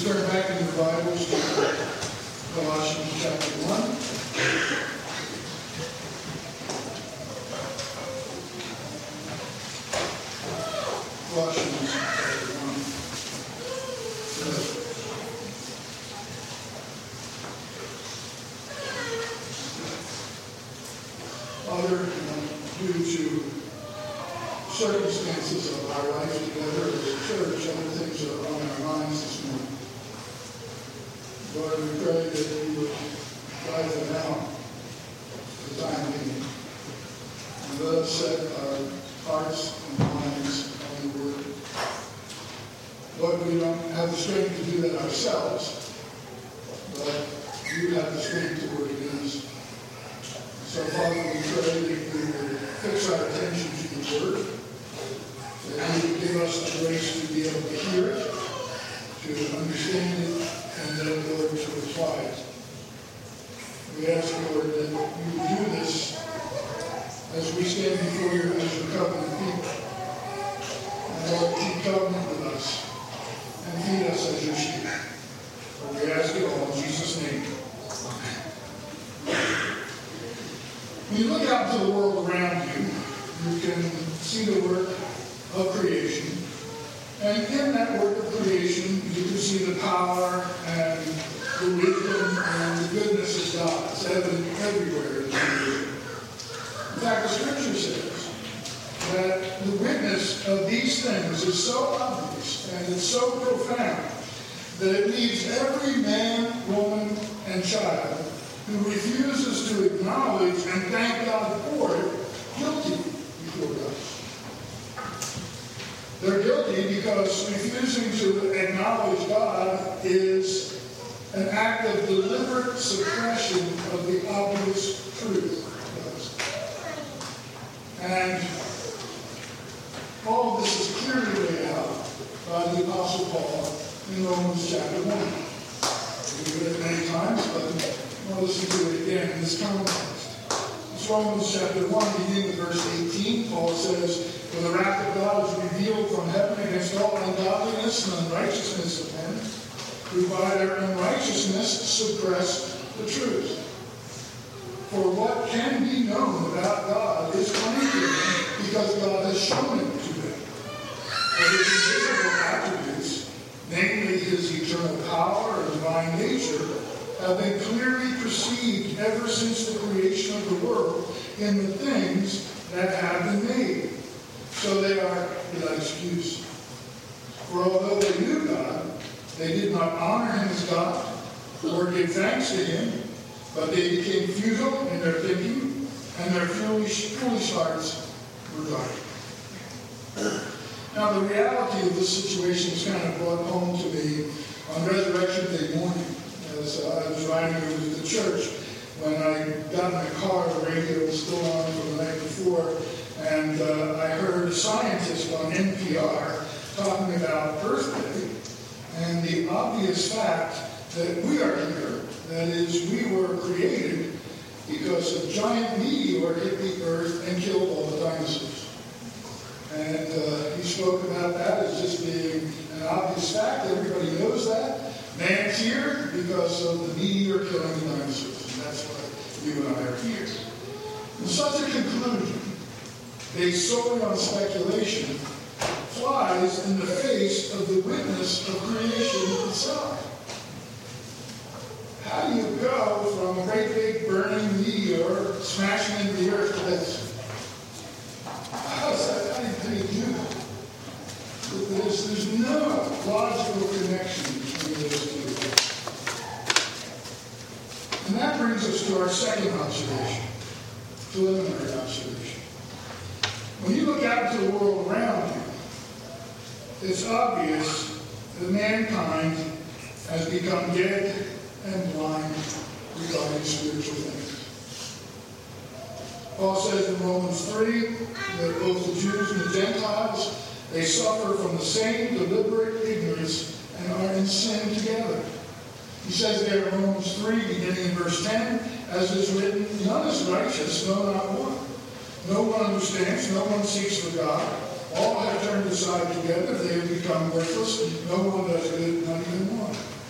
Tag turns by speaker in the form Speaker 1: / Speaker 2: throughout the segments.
Speaker 1: turn back in your Bibles to Colossians chapter 1. Colossians chapter 1. Father, due to circumstances of our life together as a church, other things are on our minds this morning. Lord, we pray that you would guide them out for the time being. And let us set our hearts and minds on the word. Lord, we don't have the strength to do that ourselves, but you have the strength to work in us. So, Father, we pray that we would fix our attention to the word, that you would give us the grace to be able to hear it, to understand it, and then, Lord, to apply it. We ask, Lord, that you would do this as we stand before you as your covenant people. And Lord, keep covenant with us and feed us as your sheep. For we ask it all in Jesus' name. When you look out into the world around you, you can see the work of creation. And in that work of creation, you can see the power and the wisdom and the goodness of God. It's evident everywhere in the creation. In fact, the Scripture says that the witness of these things is so obvious and it's so profound that it leaves every man, woman, and child who refuses to acknowledge and thank God for it guilty before God. They're guilty because refusing to acknowledge God is an act of deliberate suppression of the obvious truth. And all of this is clearly laid out by the Apostle Paul in Romans chapter 1. We've read it many times, but we'll listen to it again in this context. It's Romans chapter 1, beginning with verse 18. Paul says, "For the wrath of God is revealed from heaven against all ungodliness and unrighteousness of men, who by their unrighteousness suppress the truth. For what can be known about God is plain to them, because God has shown it to them. For his invisible attributes, namely his eternal power and divine nature, have been clearly perceived ever since the creation of the world in the things that have been made. So they are without excuse. For although they knew God, they did not honor him as God or give thanks to him, but they became futile in their thinking, and their foolish hearts were darkened." Now, the reality of this situation is kind of brought home to me on Resurrection Day morning. As I was riding over to the church, when I got in the car, the radio was still on from the night before, and I heard a scientist on NPR talking about Earth Day and the obvious fact that we are here. That is, we were created because a giant meteor hit the Earth and killed all the dinosaurs. And he spoke about that as just being an obvious fact. Everybody knows that. Man's here because of the meteor killing the dinosaurs. And that's why you and I are here. And such a conclusion, based solely on speculation, flies in the face of the witness of creation itself. How do you go from a great big burning meteor smashing into the earth to this? How do you do that? There's no logical connection between those two. And that brings us to our second observation, preliminary observation. When you look out into the world around you, it's obvious that mankind has become dead and blind regarding spiritual things. Paul says in Romans 3 that both the Jews and the Gentiles, they suffer from the same deliberate ignorance and are in sin together. He says there in Romans 3, beginning in verse 10, as is written, "None is righteous, no, not one. No one understands, no one seeks for God. All have turned aside together, they have become worthless. No one does good, not even one."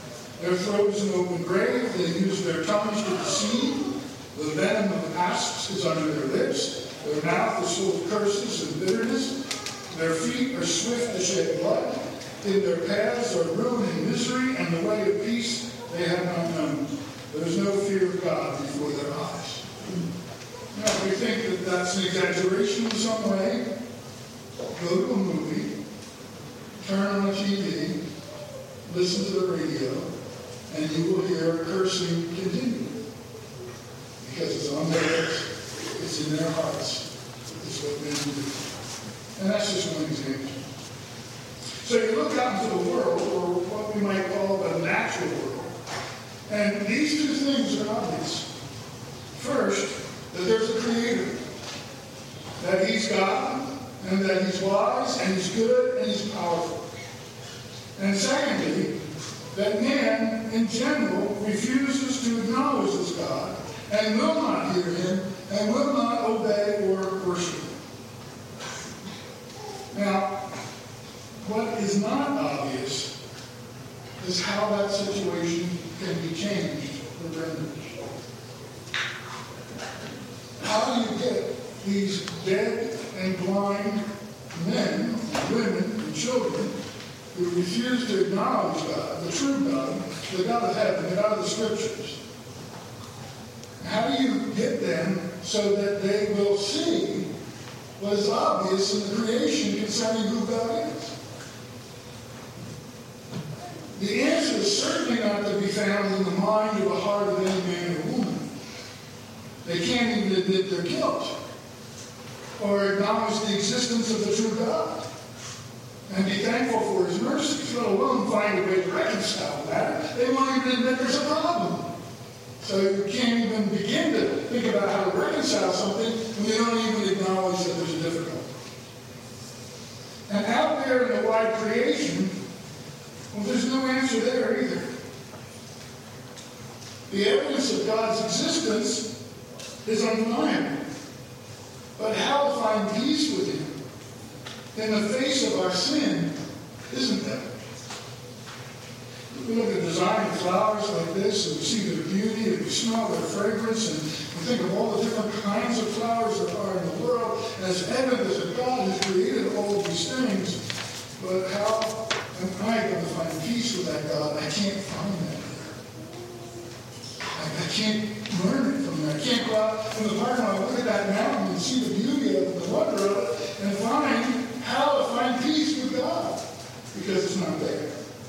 Speaker 1: Their throat is an open grave. They use their tongues to deceive. The venom of asps is under their lips. Their mouth is full of curses and bitterness. Their feet are swift to shed blood. In their paths are ruin and misery, and the way of peace they have not known. There is no fear of God before their eyes. Now, if we think that that's an exaggeration in some way, go to a movie, turn on a TV, listen to the radio, and you will hear cursing continue. Because it's on their lips, it's in their hearts. It's what men do. And that's just one example. So you look out into the world, or what we might call the natural world, and these two things are obvious. First, that there's a creator, that he's God, and that he's wise, and he's good, and he's powerful. And secondly, that man, in general, refuses to acknowledge this God, and will not hear him, and will not obey or worship him. Now, what is not obvious is how that situation can be changed or rendered. How do you get these dead and blind men, and women, and children who refuse to acknowledge God, the true God, the God of heaven, the God of the Scriptures? How do you get them so that they will see what is obvious in the creation concerning who God is? The answer is certainly not to be found in the mind or the heart of any man or woman. They can't even admit their guilt or acknowledge the existence of the true God and be thankful for his mercies, let alone find a way to reconcile that. They won't even admit there's a problem. So you can't even begin to think about how to reconcile something when you don't even acknowledge that there's a difficulty. And out there in the wide creation, well, there's no answer there either. The evidence of God's existence is undeniable. But how to find peace with him in the face of our sin isn't there. We look at the design of flowers like this, and we see their beauty, and we smell their fragrance, and we think of all the different kinds of flowers that are in the world as evidence that God has created all of these things. But how am I going to find peace with that God? I can't find that there. I can't learn it from there. I can't go out in the parking lot, look at that mountain and see the beauty of it, the wonder of it, and find how to find peace with God, because it's not there.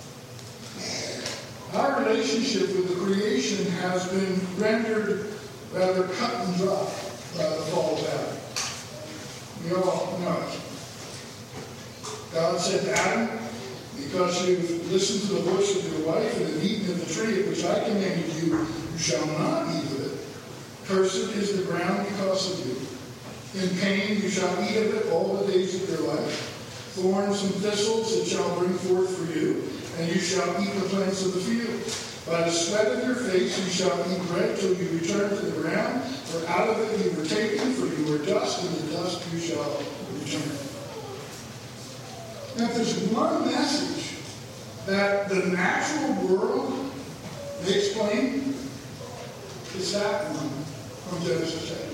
Speaker 1: Our relationship with the creation has been rendered rather cut and dry by the fall of Adam. We all know it. God said to Adam, because you've listened to the voice of your wife and have eaten of the tree of which I commanded you, you shall not eat of it. Cursed is the ground because of you. In pain you shall eat of it all the days of your life. Thorns and thistles it shall bring forth for you, and you shall eat the plants of the field. By the sweat of your face you shall eat bread till you return to the ground, for out of it you were taken, for you were dust, and the dust you shall return. Now, if there's one message that the natural world may explain, it's that one from Genesis chapter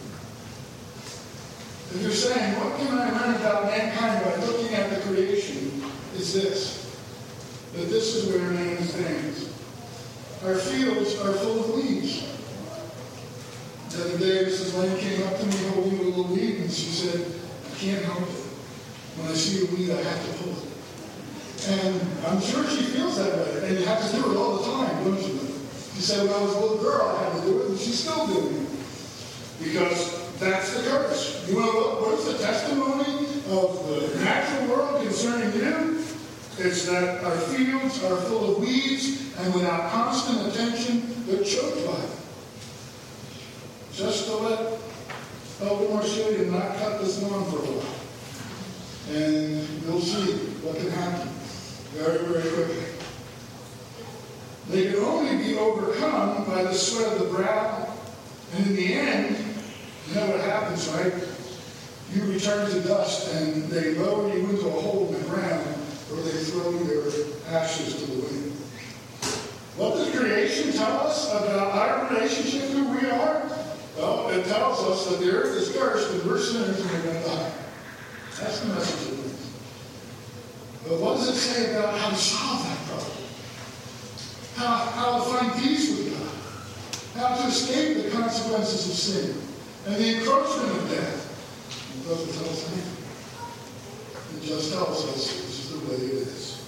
Speaker 1: 3. If you're saying, what can I learn about mankind by looking at the creation, it's this. That this is where man stands. Our fields are full of weeds. The other day, Mrs. Lane came up to me holding a little weed, and she said, I can't help it. When I see a weed, I have to pull it. And I'm sure she feels that way. And you have to do it all the time, don't you? She said, when I was a little girl, I had to do it, and she's still doing it. Because that's the curse. You want to look, what's the testimony of the natural world concerning you? It's that our fields are full of weeds, and without constant attention, they're choked by it. Just to let Elder Marcia not cut this lawn for a while. And you'll see what can happen very, very quickly. They can only be overcome by the sweat of the brow, and in the end, you know what happens, right? You return to dust, and they lower you into a hole in the ground, or they throw your ashes to the wind. What does creation tell us about our relationship to who we are? Well, it tells us that the earth is cursed and we're sinners and we're going to die. That's the message of it. But what does it say about how to solve that problem? How to find peace with God? How to escape the consequences of sin and the encroachment of death? It doesn't tell us anything. It just tells us this is the way it is.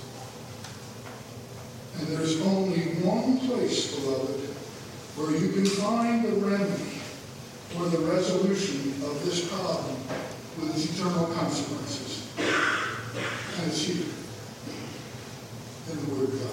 Speaker 1: And there's only one place, beloved, where you can find the remedy for the resolution of this problem with its eternal consequences. And it's here, in the Word of God.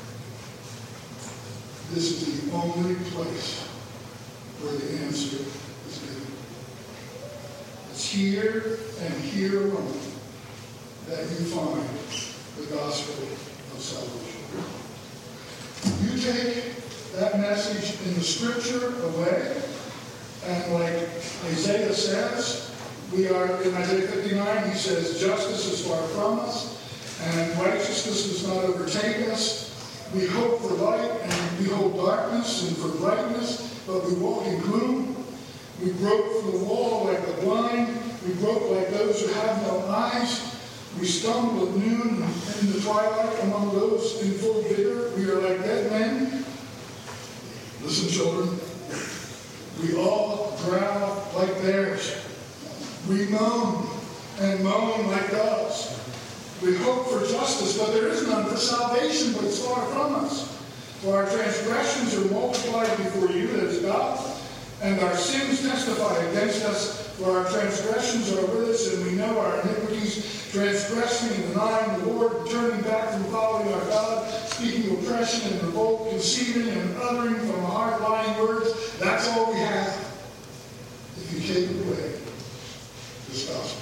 Speaker 1: This is the only place where the answer is given. It's here and here alone that you find the gospel of salvation. You take that message in the Scripture away, and like Isaiah says, we are, in Isaiah 59, he says, justice is far from us, and righteousness does not overtake us. We hope for light, and we behold darkness, and for brightness, but we walk in gloom. We grope for the wall like the blind. We grope like those who have no eyes. We stumble at noon and in the twilight among those in full vigor. We are like dead men. Listen, children. We all growl like bears. We moan and moan like doves. We hope for justice, but there is none, for salvation, but it's far from us. For our transgressions are multiplied before you, that is God, and our sins testify against us. For our transgressions are with us, and we know our iniquities, transgressing and denying the Lord, turning back from following our God, speaking oppression and revolt, conceiving and uttering from a heart lying words. That's all we have if you take away this gospel.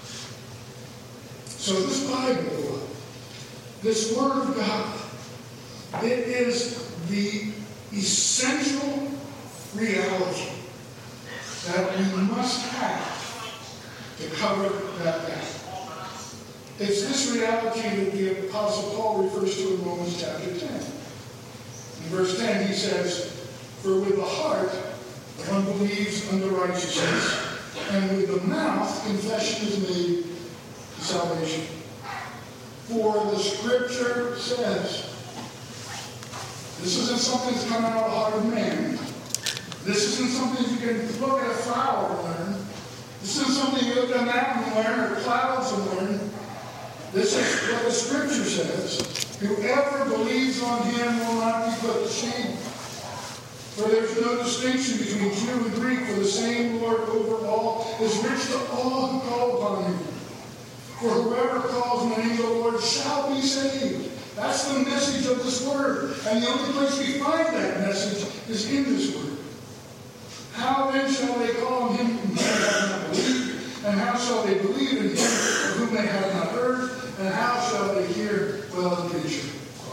Speaker 1: So this Bible, this Word of God, it is the essential reality that we must have to cover that gap. It's this reality that the Apostle Paul refers to in Romans chapter 10. In verse 10 he says, for with the heart one believes unto righteousness, and with the mouth confession is made to salvation. For the Scripture says, this isn't something that's coming out of the heart of man. This isn't something you can look at a flower and learn. This isn't something you look at a mountain and learn, or clouds and learn. This is what the Scripture says. Whoever believes on him will not be put to shame. For there's no distinction between Jew and Greek, for the same Lord over all is rich to all who call upon him. For whoever calls on the name of the Lord shall be saved. That's the message of this Word. And the only place we find that message is in this Word. How then shall they call on him whom they have not believed? And how shall they believe in him of whom they have not heard? And how shall they hear without the preacher?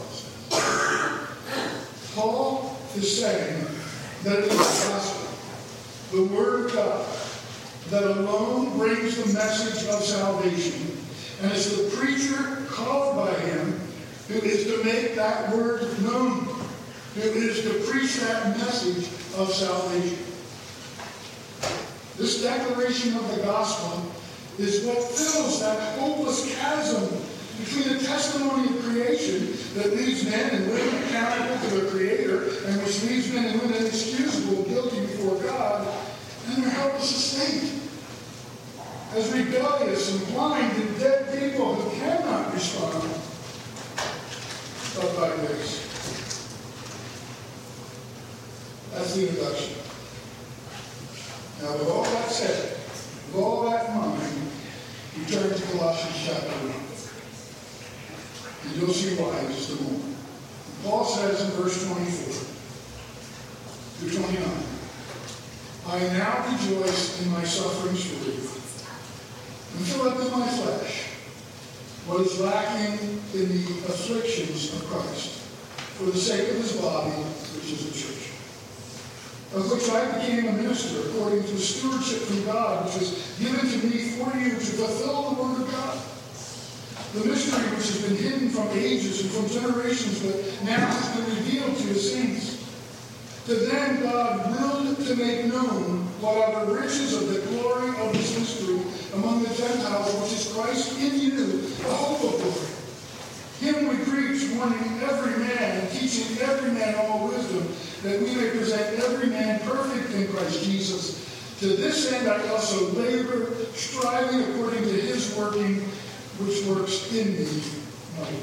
Speaker 1: Paul is saying that it is the gospel, the Word of God, that alone brings the message of salvation. And it's the preacher called by him who is to make that Word known, who is to preach that message of salvation. This declaration of the gospel is what fills that hopeless chasm between the testimony of creation that leaves men and women accountable to their Creator, and which leaves men and women inexcusable and guilty before God, and their helpless estate. As rebellious and blind and dead people who cannot respond but by grace. That's the introduction. Now, with all that said, with all that in mind, we turn to Colossians chapter 1. And you'll see why in just a moment. Paul says in verse 24 through 29, I now rejoice in my sufferings for you, and fill up in my flesh what is lacking in the afflictions of Christ, for the sake of his body, which is the church, of which I became a minister according to stewardship from God, which was given to me for you to fulfill the word of God, The mystery which has been hidden from ages and from generations, but now has been revealed to his saints. To them God willed to make known what are the riches of the glory of this mystery among the Gentiles, which is Christ in you, the hope of glory. Him we preach, warning every man and teaching every man all wisdom, that we may present every man perfect in Christ Jesus. To this end I also labor, striving according to his working, which works in me mightily.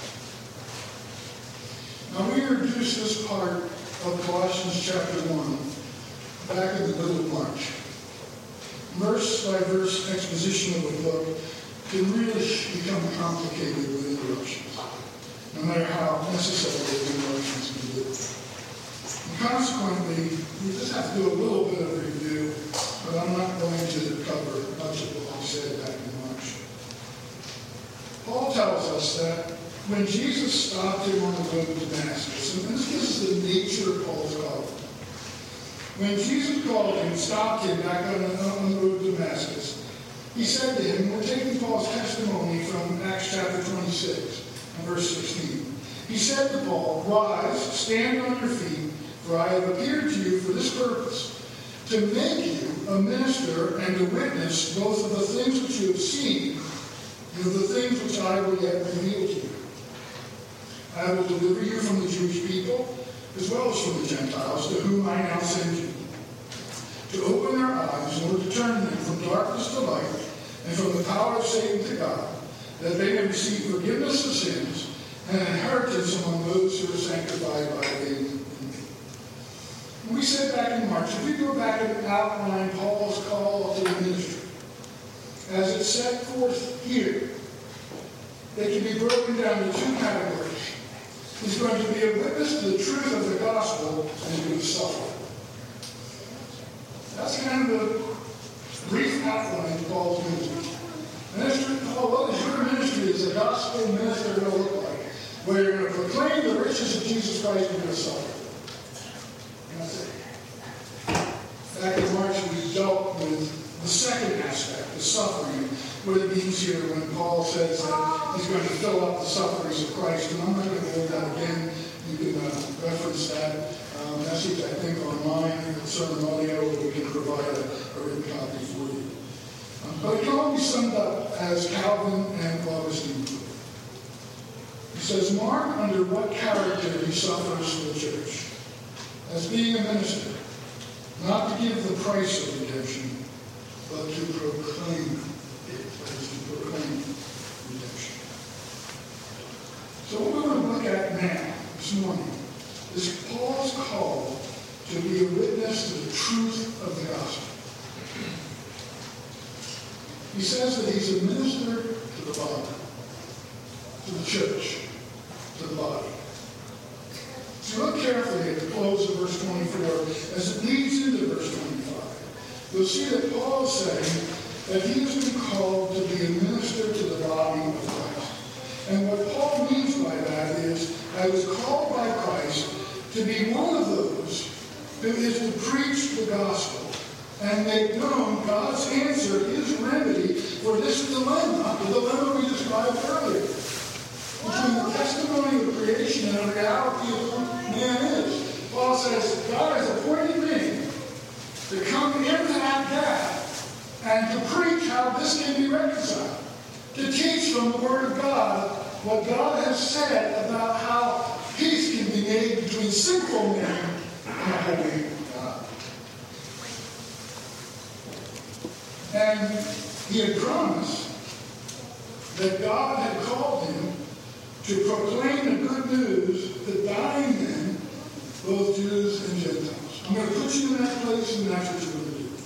Speaker 1: Now we introduced this part of Colossians chapter 1 back in the middle of March. Verse by verse exposition of the book can really become complicated with interruptions, no matter how necessary the interruptions can be. And consequently, we just have to do a little bit of review, but I'm not going to cover much of what he said back in March. Paul tells us that when Jesus stopped him on the road to Damascus, and this is the nature of Paul's calling. When Jesus called him, stopped him back on the road to Damascus, he said to him, we're taking Paul's testimony from Acts chapter 26 and verse 16. He said to Paul, rise, stand on your feet, for I have appeared to you for this purpose, to make you a minister and a witness both of the things which you have seen and of the things which I will yet reveal to you. I will deliver you from the Jewish people, as well as from the Gentiles, to whom I now send you, to open their eyes in order to turn them from darkness to light, and from the power of Satan to God, that they may receive forgiveness of sins and an inheritance among those who are sanctified by faith in me. And we said back in March, if we go back and outline Paul's call to the ministry, as it's set forth here, they can be broken down into two categories. He's going to be a witness to the truth of the gospel, and he's going to suffer. That's kind of the brief outline of Paul's ministry. Paul, what is your ministry as a gospel minister going to look like? Where you're going to proclaim the riches of Jesus Christ and you're going to suffer. And that's it. Back in March, we dealt with the second aspect, the suffering, what it means here when Paul says that he's going to fill up the sufferings of Christ. And I'm not going to go that again. You can reference that message, I think, online, sermon audio, or we can provide a written copy for you. But it can all be summed up as Calvin and Augustine put it. He says, mark under what character he suffers for the church, as being a minister, not to give the price of redemption, but to proclaim it, that is, to proclaim redemption. So what we're going to look at now, this morning, is Paul's call to be a witness to the truth of the gospel. He says that he's a minister to the body, to the church, to the body. So look carefully at the close of verse 24 as it leads into verse 25. You'll see that Paul is saying that he has been called to be a minister to the body of Christ. And what Paul means by that is, I was called by Christ to be one of those who is to preach the gospel and make known God's answer, his remedy for this dilemma, the dilemma we described earlier, between the testimony of creation and the reality of who man is. Paul says, God has appointed me to come into that gap and to preach how this can be reconciled, to teach from the Word of God what God has said about how peace can be made between sinful men and a holy God. And he had promised that God had called him to proclaim the good news to dying men, both Jews and Gentiles. I'm going to put you in that place, and that's what you're going to do.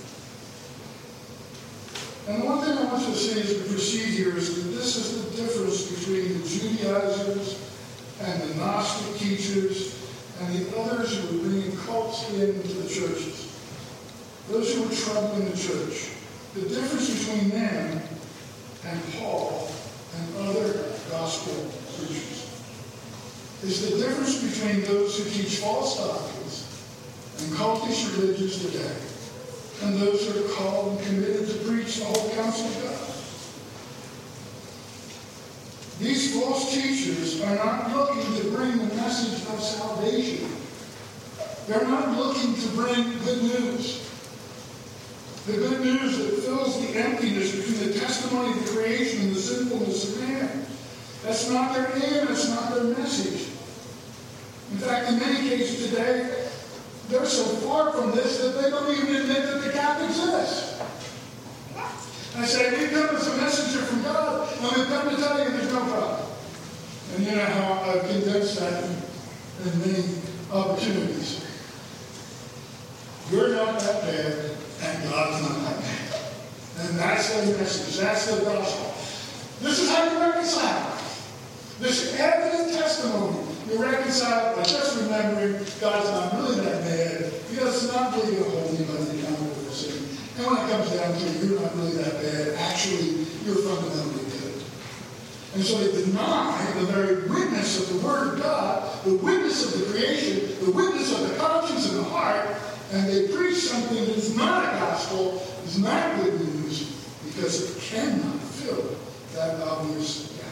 Speaker 1: And one thing I want you to see as we proceed here is that this is the difference between the Judaizers and the Gnostic teachers and the others who were bringing cults into the churches. Those who were troubling the church. The difference between them and Paul and other gospel preachers is the difference between those who teach false doctrines and cultish religions today and those who are called and committed to preach the whole counsel of God. These false teachers are not looking to bring the message of salvation. They're not looking to bring good news. The good news that fills the emptiness between the testimony of the creation and the sinfulness of man. That's not their aim. That's not their message. In fact, in many cases today, they're so far from this that they don't even admit that the gap exists. I say, we come as a messenger from God, and we've come to tell you there's no problem. And you know how I've condensed that in many opportunities. You're not that bad, and God's not that bad. And that's the message. That's the gospel. This is how you reconcile. This evident testimony. You reconcile by just remembering God's not really that bad. He does not really hold anybody accountable for sin. And when it comes down to it, you're not really that bad. Actually, you're fundamentally good. And so they deny the very witness of the Word of God, the witness of the creation, the witness of the conscience and the heart, and they preach something that is not a gospel, is not good news, because it cannot fill that obvious gap.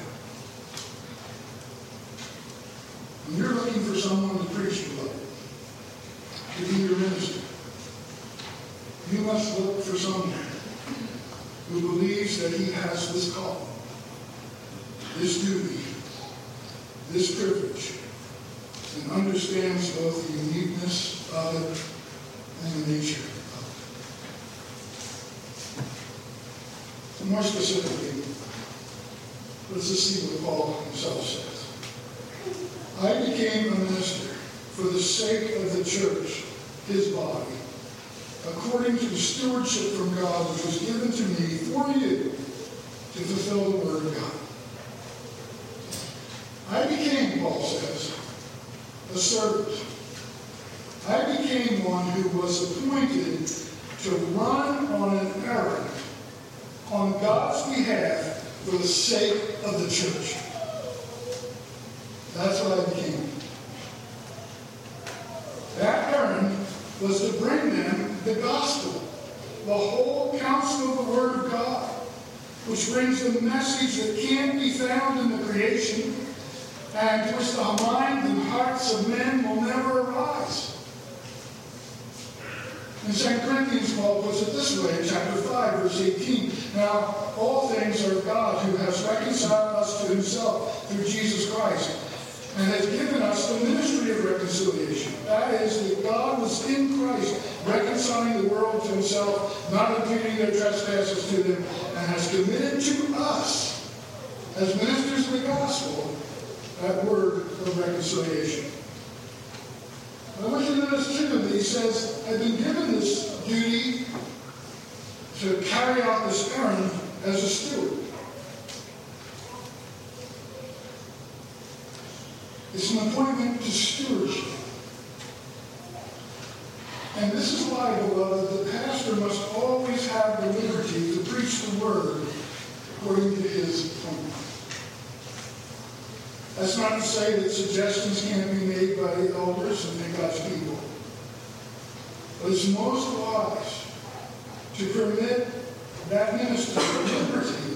Speaker 1: When you're looking for someone to preach to be your minister, you must look for someone who believes that he has this call, this duty, this privilege, and understands both the uniqueness of it and the nature of it. So more specifically, let's just see what Paul himself says. I became a minister for the sake of the church, his body, according to the stewardship from God which was given to me for you to fulfill the word of God. I became, Paul says, a servant. I became one who was appointed to run on an errand on God's behalf for the sake of the church. That's what I became. That errand was to bring them the gospel, the whole counsel of the Word of God, which brings the message that can't be found in the creation, and to which the minds and hearts of men will never arise. In 2 Corinthians, Paul puts it this way in chapter 5, verse 18. Now, all things are God, who has reconciled us to himself through Jesus Christ, and has given us the ministry of reconciliation. That is, that God was in Christ, reconciling the world to himself, not imputing their trespasses to them, and has committed to us, as ministers of the gospel, that word of reconciliation. I want you to notice too that he says, I've been given this duty to carry out this errand as a steward. It's an appointment to stewardship. And this is why, beloved, the pastor must always have the liberty to preach the word according to his appointment. That's not to say that suggestions can't be made by the elders and God's people. But it's most wise to permit that minister liberty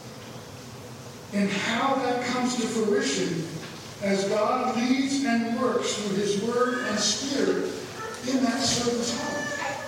Speaker 1: in how that comes to fruition as God leads and works through his word and spirit in that servant's heart.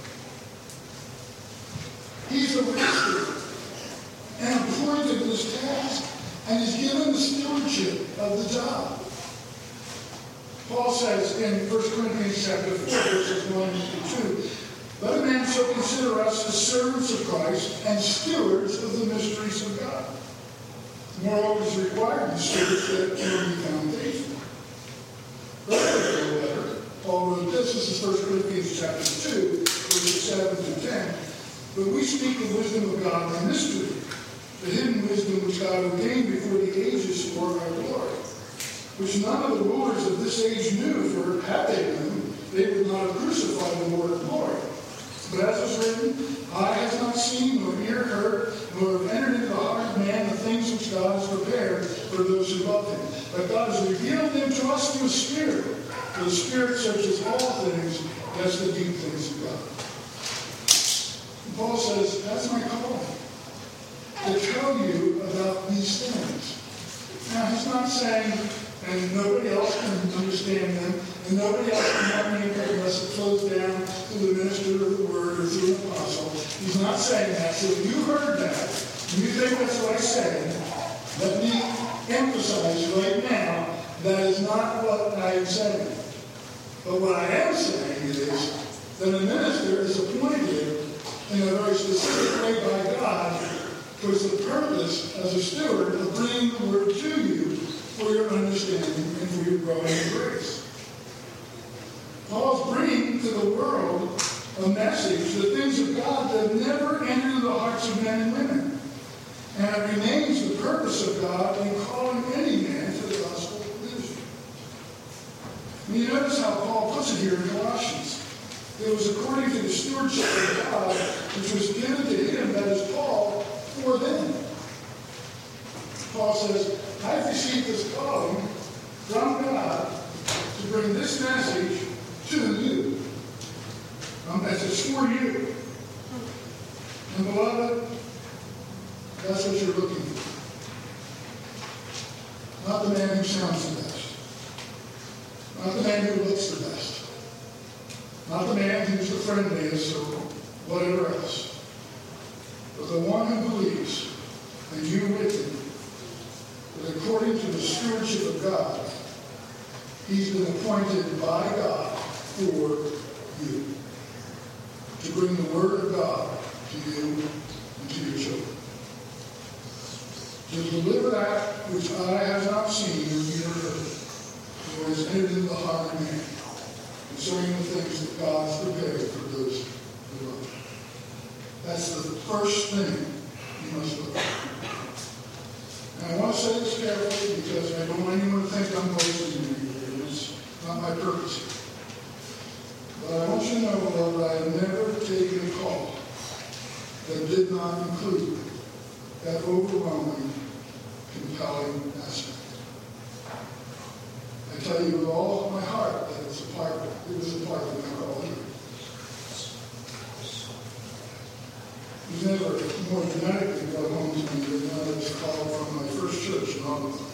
Speaker 1: He's arrested and appointed to this task, and is given the stewardship of the job. Paul says in 1 Corinthians chapter 4, verses 1 to 2, let a man so consider us as servants of Christ and stewards of the mysteries of God. Moreover, it is required in stewardship to be foundational. Earlier in the letter, Paul wrote this is 1 Corinthians chapter 2, verses 7 to 10. But we speak the wisdom of God in mystery, the hidden wisdom which God ordained before the ages for our glory, which none of the rulers of this age knew, for had they known, they would not have crucified the Lord of glory. But as is written, eye has not seen, nor ear heard, nor have entered into the heart of man the things which God has prepared for those who love him. But God has revealed them to us through the Spirit. For the Spirit searches all things, that's the deep things of God. And Paul says, that's my calling, to tell you about these things. not saying, and nobody else can understand them, and nobody else can have meaning unless it flows down to the minister of the word or through an apostle. He's not saying that. So if you heard that, and you think that's what I said, let me emphasize right now, that is not what I am saying. But what I am saying is that a minister is appointed in a very specific way by God towards the purpose as a steward of bringing the word to you for your understanding and for your growing in grace. Paul's bringing to the world a message, the things of God that never enter the hearts of men and women. And it remains the purpose of God in calling any man to the gospel of ministry. And you notice how Paul puts it here in Colossians. It was according to the stewardship of God, which was given to him, that is Paul, for them. Paul says, I've received this calling from God to bring this message to you. As it's for you. And beloved, that's what you're looking for. Not the man who sounds the best. Not the man who looks the best. Not the man who's the friendliest or whatever else. But the one who believes, and you with him, that according to the stewardship of God, he's been appointed by God for you. To bring the word of God to you and to your children. To deliver that which eye has not seen or ear heard, nor has entered into the heart of man, concerning the things that God has prepared for those who love him. That's the first thing you must look at. And I want to say this carefully because I don't want anyone to think I'm boasting in you. It's not my purpose here. But I want you to know, beloved, I have never taken a call that did not include that overwhelming, compelling aspect. I tell you with all my heart that it was a part of my call here. It was never more dramatically brought home to me than when I was called from my first church in Omaha.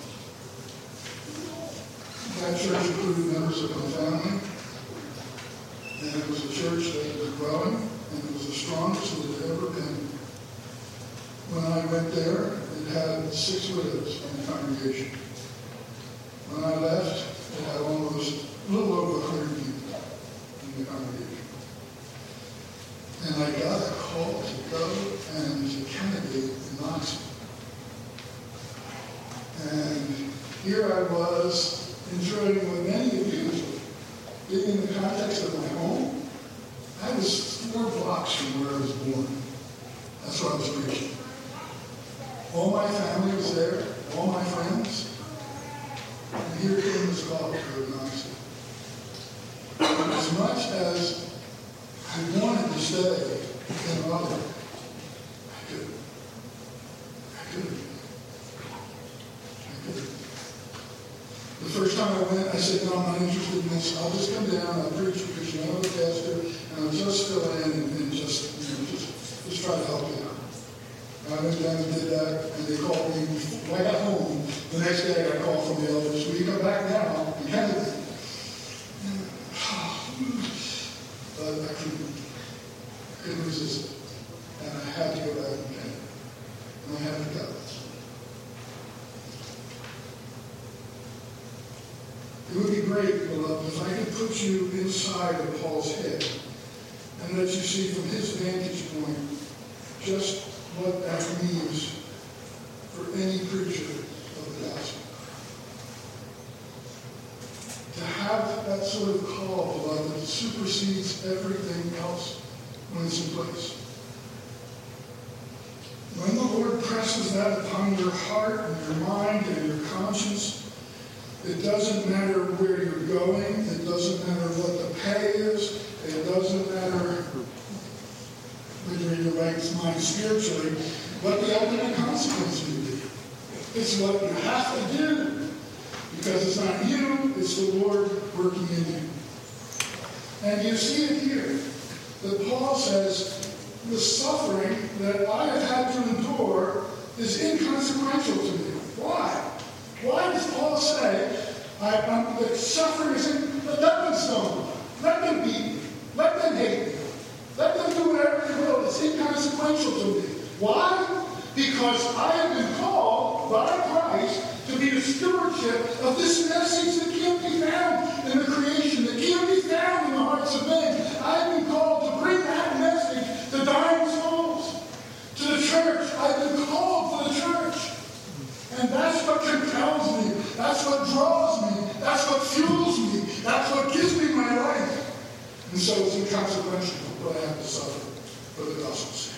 Speaker 1: That church included members of my family. And it was a church that was growing, and it was the strongest it had ever been. When I went there, it had 6 widows in the congregation. When I left, it had almost a little over 100 people in the congregation. And I got a call to go and to candidate in Knoxville. And here I was enjoying what many of you, being in the context of my home. I was 4 blocks from where I was born. That's where I was preaching. All my family was there, all my friends. And here came this call to go to Knoxville. And as much as I wanted to stay in Raleigh, I couldn't. The first time I went, I said, no, I'm not interested in this. I'll just come down, I'll preach because you know the pastor, and I'll just fill in and just try to help you out. And I went down and did that, and they called me. When I got home, the next day I got a call from the elders, will you come back now and candidate? But I couldn't resist it. And I had to go back and candidate. And I had to go. It would be great, beloved, if I could put you inside of Paul's head and let you see from his vantage point just what that means for any preacher of the gospel. To have that sort of call, beloved, that supersedes everything else when it's in place. When the Lord presses that upon your heart and your mind and your conscience, it doesn't matter where you're going. It doesn't matter what the pay is. It doesn't matter when you're in your right mind spiritually, what the ultimate consequence will be. It's what you have to do. Because it's not you, it's the Lord working in you. And you see it here. That Paul says, the suffering that I have had to endure is inconsequential to me. Why? Why does Paul say, the suffering is in, but let them stone me. Let them beat me. Let them hate me. Let them do whatever they will. It's inconsequential to me. Why? Because I have been called by Christ to be the stewardship of this message that can't be found in the creation, that can't be found in the hearts of men. I have been called to bring that message to dying souls, to the church. I've been called to the church. And that's what compels me. That's what draws me. That's what fuels me. That's what gives me my life. And so it's inconsequential what I have to suffer for the gospel's sake.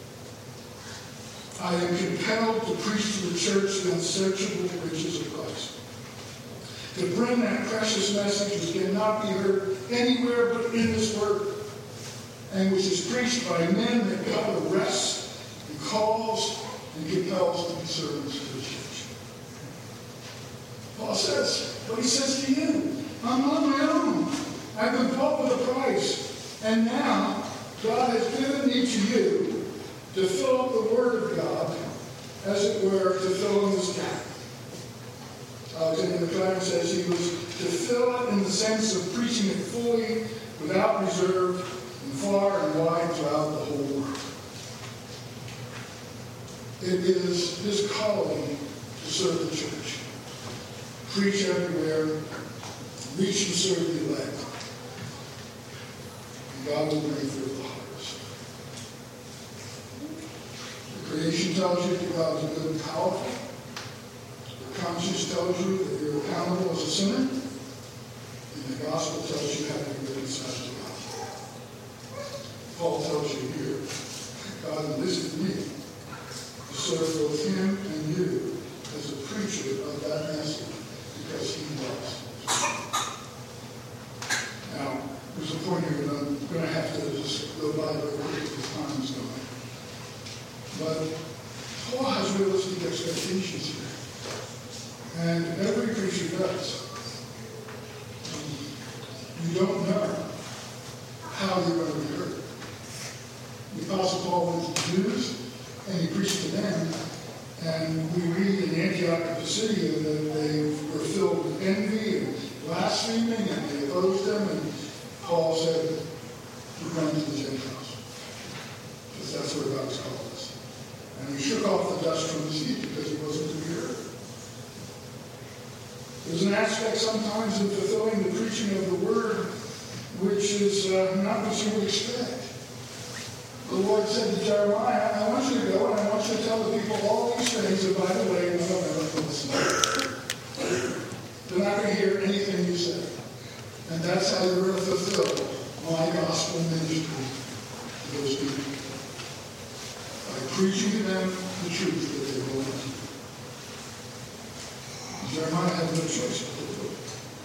Speaker 1: I am compelled to preach to the church the unsearchable riches of Christ. To bring that precious message which cannot be heard anywhere but in this word, and which is preached by men that God arrests and calls and compels to be servants of the church. Paul says, what he says to you, I'm on my own. I've been bought with a price. And now, God has given me to you to fill up the Word of God, as it were, to fill in this gap. Alexander McLaren says he was to fill it in the sense of preaching it fully, without reserve, and far and wide throughout the whole world. It is his calling to serve the church. Preach everywhere, reach and serve the elect. And God will bring forth the harvest. The creation tells you that God is good and powerful. The conscience tells you that you're accountable as a sinner. And the gospel tells you how to be reconciled to God. Paul tells you here, God enlisted me to serve both him and you as a preacher of that message because he loves. Now, there's a point here that I'm going to have to just go by very quickly as time is going. But Paul has realistic expectations here. And every preacher does. You don't know how you're going to be hurt. The Apostle Paul went to the Jews, and he preached to them. And we read in Antioch of Pisidia that they were filled with envy and blaspheming, and they opposed them. And Paul said, we're going to the Gentiles. Because that's where God's called us. And he shook off the dust from his feet because he wasn't to be heard. There's an aspect sometimes in fulfilling the preaching of the word which is not what you would expect. The Lord said to Jeremiah, I want you to go and I want you to tell the people all these things, and by the way, none of them are going to listen. They're not going to hear anything you say. And that's how you're going to fulfill my gospel ministry to those people. By preaching to them the truth that they will listen. Jeremiah had no choice but to do it.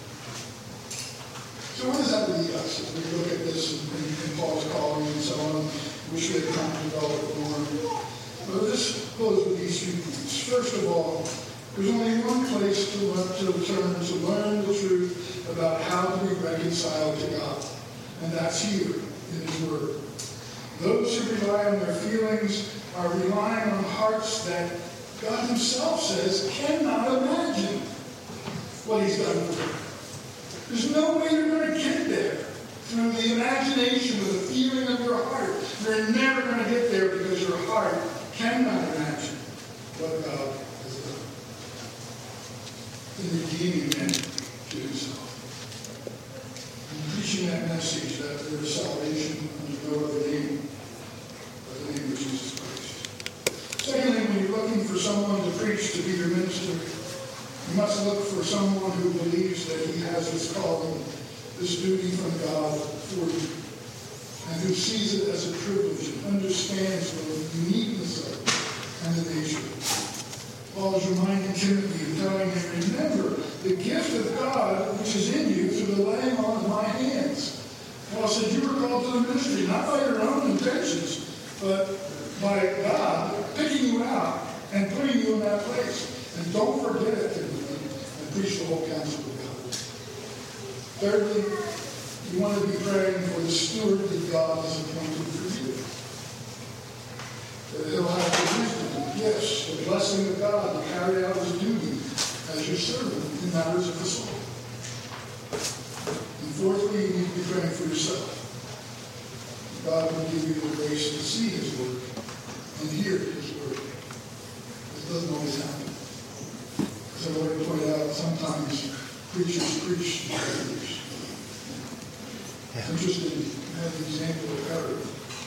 Speaker 1: So what does that lead us as we look at this and Paul's calling and so on? Wish we had time to develop it more. But let's close with these 3 points. First of all, there's only one place to turn to learn the truth about how to be reconciled to God. And that's here in his word. Those who rely on their feelings are relying on hearts that God himself says cannot imagine what he's done for them. There's no way you're going to get there through the imagination or the feeling of your heart. You're never going to get there because your heart cannot imagine what God has done in redeeming men to himself. And preaching that message that there is salvation under no other name but the name of Jesus Christ. Secondly, when you're looking for someone to preach, to be your minister, you must look for someone who believes that he has this calling, this duty from God for you, and who sees it as a privilege and understands the uniqueness of it and the nature of it. Paul is reminding Timothy and telling him, remember the gift of God which is in you through the laying on of my hands. Paul said you were called to the ministry, not by your own intentions, but by God picking you out and putting you in that place. And don't forget it, Timothy, and preach the whole counsel of God. Thirdly, you want to be praying for the steward that God has appointed for you. That he'll have the wisdom, the gifts, the blessing of God to carry out his duty as your servant in in matters of the soul. And fourthly, you need to be praying for yourself. God will give you the grace to see his word and hear his word. It doesn't always happen. As I've already pointed out, sometimes preachers preach to others. It's interesting to have the example of Herod.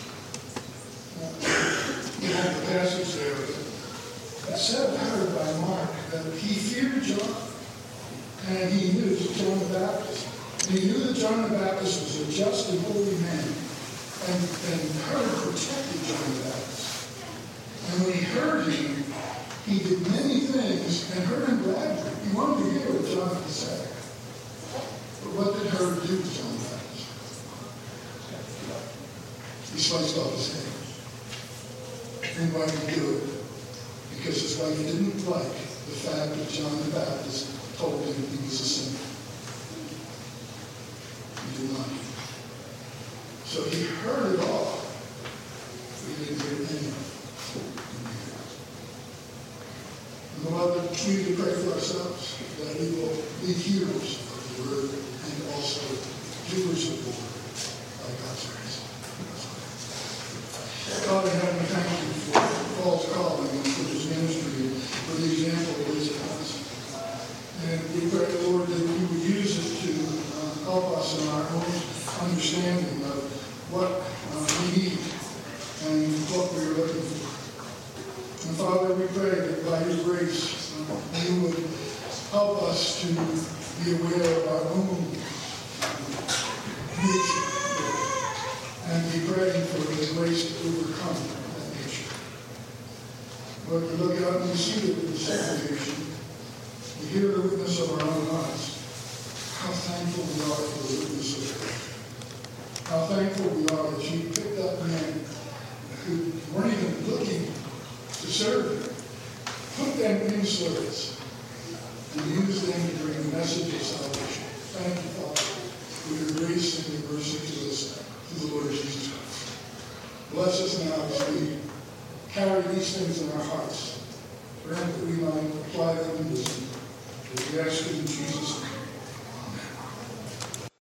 Speaker 1: You have the passage there. It said of Herod by Mark that he feared John, and he knew John the Baptist. And he knew that John the Baptist was a just and holy man. And Herod protected John the Baptist. And when he heard him, he did many things and heard him gladly. He wanted to hear what John had to say. But what did Herod do to John the Baptist? He sliced off his head. And why did he do it? Because his wife didn't like the fact that John the Baptist told him he was a sinner. He did not. So he heard it all, but he didn't hear any of it. And beloved, we need to pray for ourselves that we will be hearers of the word and also doers of the word by God's grace. God in heaven, thank you for Paul's calling and for his ministry and for the example of his past. And we pray, Lord, that you would use it to help us in our own understanding of what we need and what we are looking for. And Father, we pray that by your grace, you would help us to be aware of our own nature and be praying for the grace to overcome that nature. Lord, we look out and we see it in the situation. We hear the witness of our own lives. How thankful we are for the witness of God. How thankful we are that you picked up men who weren't even looking to serve you, put them in service, and use them to bring the message of salvation. Thank you, Father, for your grace and your mercy to us through the Lord Jesus Christ. Bless us now as we carry these things in our hearts. Grant that we might apply them in wisdom. We ask it in Jesus' name.